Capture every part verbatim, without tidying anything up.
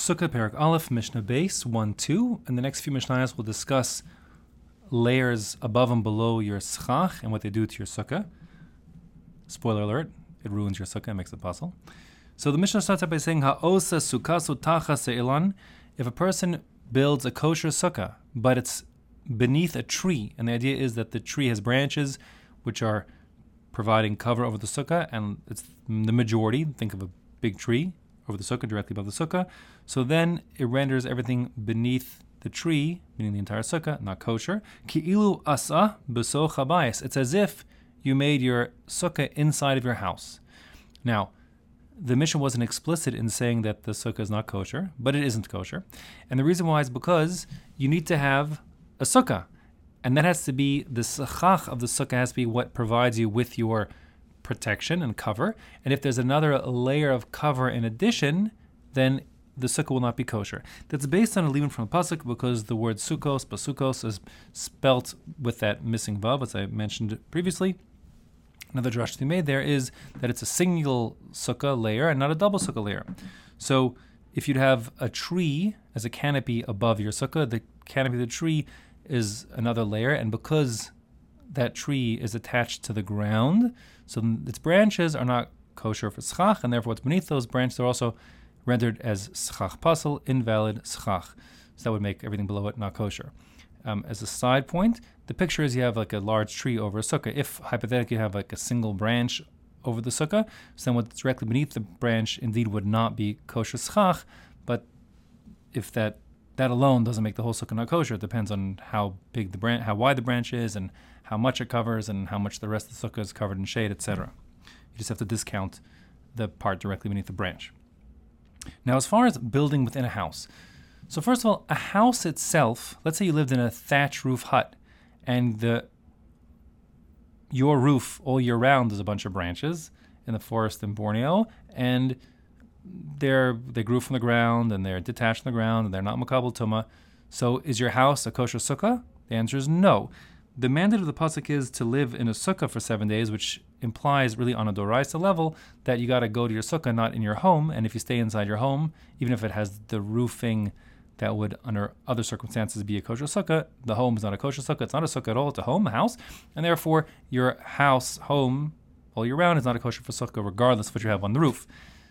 Sukkah Perak Aleph, Mishnah Base, one, two. In the next few Mishnayos, we'll discuss layers above and below your schach and what they do to your sukkah. Spoiler alert, it ruins your sukkah and makes it puzzle. So the Mishnah starts out by saying, Ha'osa sukkasu tacha se'ilan. If a person builds a kosher sukkah, but it's beneath a tree, and the idea is that the tree has branches which are providing cover over the sukkah, and it's the majority, think of a big tree over the sukkah, directly above the sukkah. So then it renders everything beneath the tree, meaning the entire sukkah, not kosher. Ki'ilu asa b'soch habayis. It's as if you made your sukkah inside of your house. Now, the Mishnah wasn't explicit in saying that the sukkah is not kosher, but it isn't kosher. And the reason why is because you need to have a sukkah. And that has to be, the schach of the sukkah has to be what provides you with your protection and cover. And if there's another layer of cover in addition, then the sukkah will not be kosher. That's based on a leaving from a pasuk because the word sukkos, basukos, is spelt with that missing vav, as I mentioned previously. Another drush to be made there is that it's a single sukkah layer and not a double sukkah layer. So if you'd have a tree as a canopy above your sukkah, the canopy of the tree is another layer, and because that tree is attached to the ground, so its branches are not kosher for schach, and therefore what's beneath those branches are also rendered as schach pasel, invalid schach. So that would make everything below it not kosher. Um, as a side point, the picture is you have like a large tree over a sukkah. If hypothetically you have like a single branch over the sukkah, so then what's directly beneath the branch indeed would not be kosher schach, but if that that alone doesn't make the whole sukkah not kosher. It depends on how big the branch, how wide the branch is, and how much it covers, and how much the rest of the sukkah is covered in shade, et cetera. You just have to discount the part directly beneath the branch. Now, as far as building within a house, so first of all, a house itself, let's say you lived in a thatch roof hut, and the your roof all year round is a bunch of branches in the forest in Borneo, and they're they grew from the ground, and they're detached from the ground, and they're not makabel tuma. So is your house a kosher sukkah? The answer is no. The mandate of the pasuk is to live in a sukkah for seven days, which implies really on a doraisa level that you got to go to your sukkah, not in your home. And if you stay inside your home, even if it has the roofing that would, under other circumstances, be a kosher sukkah, the home is not a kosher sukkah. It's not a sukkah at all. It's a home, a house. And therefore, your house, home, all year round is not a kosher for sukkah, regardless of what you have on the roof.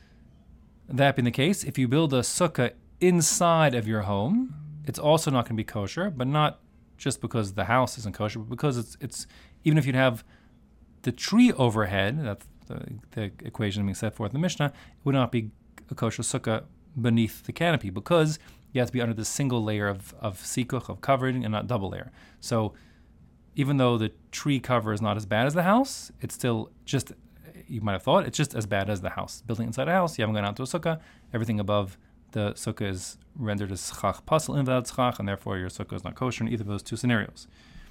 That being the case, if you build a sukkah inside of your home, it's also not going to be kosher, but not just because the house isn't kosher, but because it's it's even if you'd have the tree overhead, that's the, the equation being set forth in the Mishnah, it would not be a kosher sukkah beneath the canopy because you have to be under the single layer of, of sikuch, of covering, and not double layer. So even though the tree cover is not as bad as the house, it's still just, you might have thought, it's just as bad as the house. Building inside a house, you haven't gone out to a sukkah, everything above the sukkah is rendered as schach pasel, invalid schach, and therefore your sukkah is not kosher in either of those two scenarios.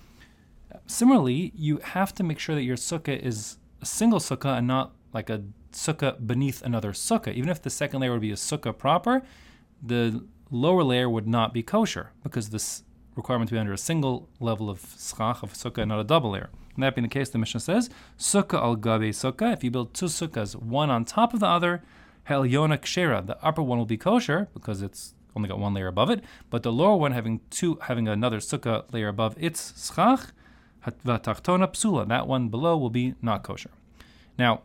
Similarly, you have to make sure that your sukkah is a single sukkah and not like a sukkah beneath another sukkah. Even if the second layer would be a sukkah proper, the lower layer would not be kosher because this requirement to be under a single level of schach, of sukkah, and not a double layer. And that being the case, the Mishnah says, sukkah al gabe sukkah, if you build two sukkahs, one on top of the other, Helyona kshera, the upper one will be kosher because it's only got one layer above it, but the lower one having two, having another sukkah layer above its schach, v'tachtona psula, that one below will be not kosher. Now,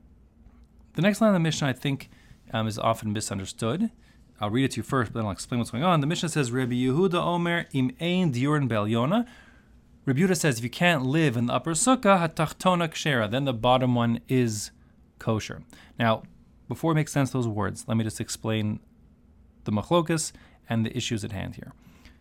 the next line of the Mishnah I think um, is often misunderstood. I'll read it to you first, but then I'll explain what's going on. The Mishnah says, Rabbi Yehuda Omer im ein diurin be'elyona. Rabbi Yehuda says, if you can't live in the upper sukkah, hatachtona kshera, then the bottom one is kosher. Now, before it makes sense those words, let me just explain the machlokas and the issues at hand here.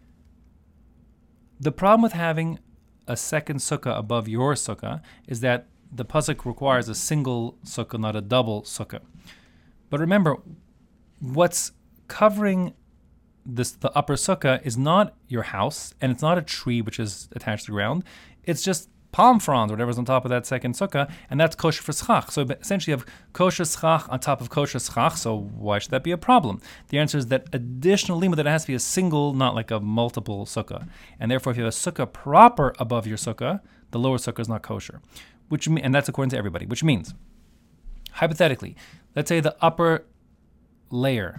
The problem with having a second sukkah above your sukkah is that the pasuk requires a single sukkah, not a double sukkah. But remember, what's covering this the upper sukkah is not your house, and it's not a tree which is attached to the ground. It's just palm fronds, whatever's on top of that second sukkah, and that's kosher for schach. So essentially you have kosher schach on top of kosher schach, so why should that be a problem? The answer is that additional limud that it has to be a single, not like a multiple sukkah. And therefore if you have a sukkah proper above your sukkah, the lower sukkah is not kosher. Which And that's according to everybody, which means, hypothetically, let's say the upper layer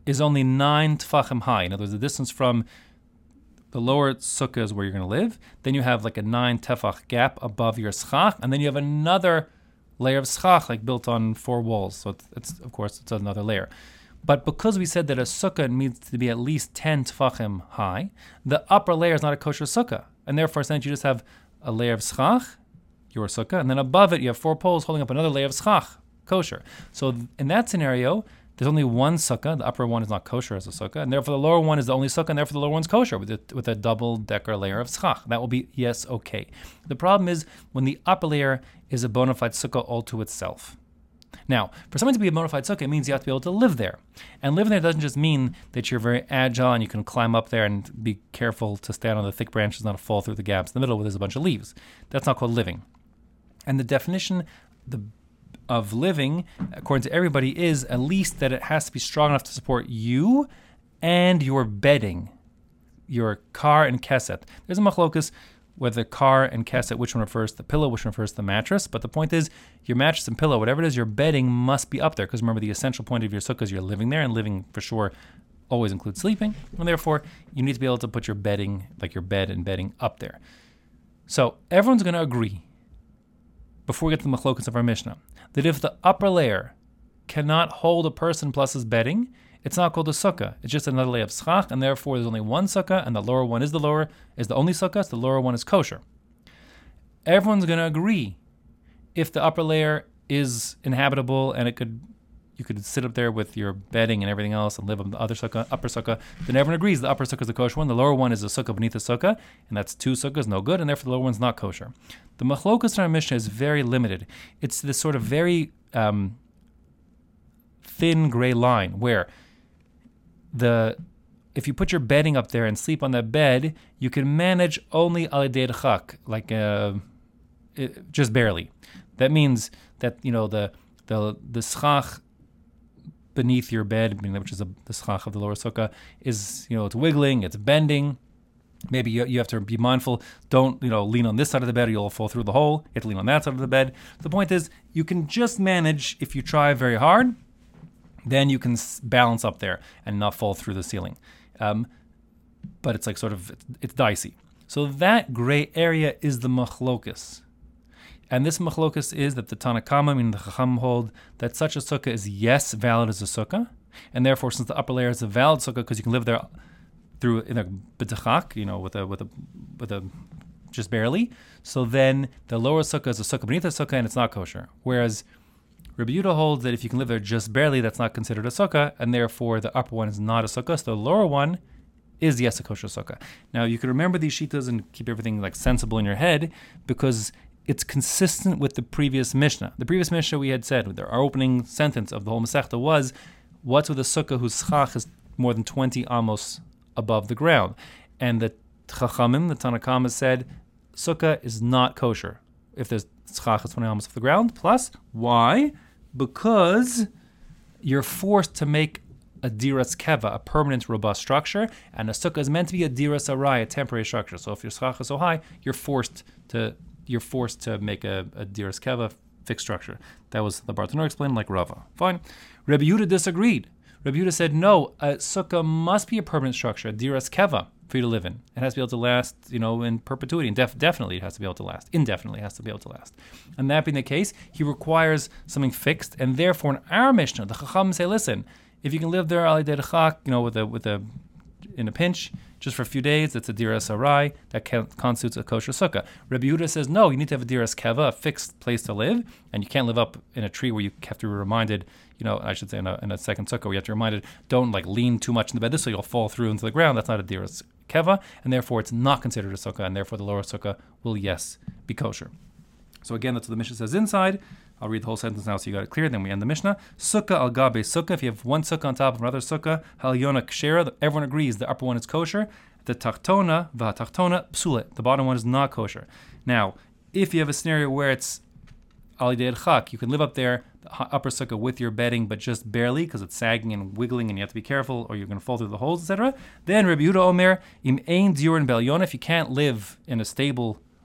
is only nine tfachim high. In other words, the distance from the lower sukkah is where you're going to live. Then you have like a nine tefach gap above your schach, and then you have another layer of schach, like built on four walls. So it's, it's of course, it's another layer. But because we said that a sukkah needs to be at least ten tefachim high, the upper layer is not a kosher sukkah. And therefore, essentially, you just have a layer of schach, your sukkah, and then above it, you have four poles holding up another layer of schach, kosher. So in that scenario, there's only one sukkah. The upper one is not kosher as a sukkah, and therefore the lower one is the only sukkah, and therefore the lower one's kosher with a, with a double-decker layer of schach. That will be, yes, okay. The problem is when the upper layer is a bona fide sukkah all to itself. Now, for something to be a bona fide sukkah, it means you have to be able to live there. And living there doesn't just mean that you're very agile and you can climb up there and be careful to stand on the thick branches, not to fall through the gaps in the middle where there's a bunch of leaves. That's not called living. And the definition the, of living, according to everybody, is at least that it has to be strong enough to support you and your bedding, your car and keset. There's a machlokus whether car and keset, which one refers to the pillow, which one refers to the mattress. But the point is, your mattress and pillow, whatever it is, your bedding must be up there. Because remember, the essential point of your sukkah is you're living there, and living for sure always includes sleeping. And therefore, you need to be able to put your bedding, like your bed and bedding, up there. So everyone's going to agree, before we get to the machlokas of our Mishnah, that if the upper layer cannot hold a person plus his bedding, it's not called a sukkah. It's just another layer of schach, and therefore there's only one sukkah, and the lower one is the lower is the only sukkah, so the lower one is kosher. Everyone's going to agree if the upper layer is inhabitable and it could you could sit up there with your bedding and everything else and live on the other sukkah, upper sukkah, then everyone agrees the upper sukkah is the kosher one, the lower one is a sukkah beneath the sukkah, and that's two sukkahs, no good, and therefore the lower one's not kosher. The machlokas in our Mishnah is very limited. It's this sort of very um, thin gray line where the if you put your bedding up there and sleep on that bed, you can manage only al yedei d'chak, like uh, it, just barely. That means that you know the the the schach beneath your bed, which is a, the schach of the lower sukkah, is you know it's wiggling, it's bending. Maybe you you have to be mindful. Don't you know lean on this side of the bed, or you'll fall through the hole. You have to lean on that side of the bed. The point is, you can just manage if you try very hard. Then you can balance up there and not fall through the ceiling. Um, but it's like sort of, it's, it's dicey. So that gray area is the machlokus. And this machlokus is that the Tanna Kama, meaning the Chacham, hold that such a sukkah is yes, valid as a sukkah. And therefore, since the upper layer is a valid sukkah, because you can live there through in a b'tachak, you know, with a, with a, with a, just barely. So then the lower sukkah is a sukkah beneath the sukkah and it's not kosher. Whereas Rabbi Yehuda holds that if you can live there just barely, that's not considered a sukkah, and therefore the upper one is not a sukkah, so the lower one is yes a kosher sukkah. Now you can remember these shitas and keep everything like sensible in your head because it's consistent with the previous Mishnah. The previous Mishnah we had said, our opening sentence of the whole Masechta was, what's with a sukkah whose schach is more than twenty amos above the ground? And the Chachamim, the Tanna Kama, said, sukkah is not kosher if there's schach is twenty amos off the ground. Plus, why? Because you're forced to make a diras keva, a permanent, robust structure, and a sukkah is meant to be a diras arai, a temporary structure. So if your schach is so high, you're forced to you're forced to make a, a diras keva fixed structure. That was the Bartanur explained, like Rava. Fine. Rabbi Yehuda disagreed. Rabbi Yehuda said, no, a sukkah must be a permanent structure, a diras keva, for you to live in. It has to be able to last, you know, in perpetuity. And def- definitely it has to be able to last. Indefinitely it has to be able to last. And that being the case, he requires something fixed. And therefore, in our Mishnah, the Chacham say, listen, if you can live there, al yedei d'chak, you know, with a, with a, in a pinch, just for a few days, that's a diras arai, that constitutes a kosher sukkah. Rabbi Yehuda says, no, you need to have a diras keva, a fixed place to live, and you can't live up in a tree where you have to be reminded, you know, I should say in a, in a second sukkah, where you have to be reminded, don't like lean too much in the bed, this way you'll fall through into the ground. That's not a diras keva, and therefore it's not considered a sukkah, and therefore the lower sukkah will, yes, be kosher. So again, that's what the Mishnah says inside. I'll read the whole sentence now so you got it clear, then we end the Mishnah. Sukkah al gabe sukkah, if you have one sukkah on top of another sukkah, hal yona kshera, everyone agrees the upper one is kosher. The tachtona, va tachtona, psulet, the bottom one is not kosher. Now, if you have a scenario where it's al yedei d'chak, you can live up there, the upper sukkah with your bedding, but just barely, because it's sagging and wiggling and you have to be careful or you're going to fall through the holes, et cetera. Then Rabbi Yehuda Omer, im ein diurin b'elyona, if you can't live in a stable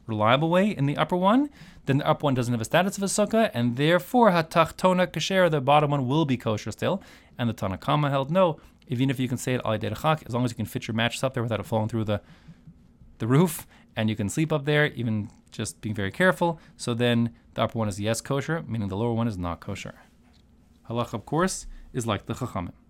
reliable way in the upper one, then the upper one doesn't have a status of a sukkah, and therefore hatachtona kasher, the bottom one will be kosher still. And the Tanna Kama held no, even if you can say it al derechak, as long as you can fit your mattress up there without it falling through the the roof, and you can sleep up there, even just being very careful. So then the upper one is yes kosher, meaning the lower one is not kosher. Halacha, of course, is like the Chachamim.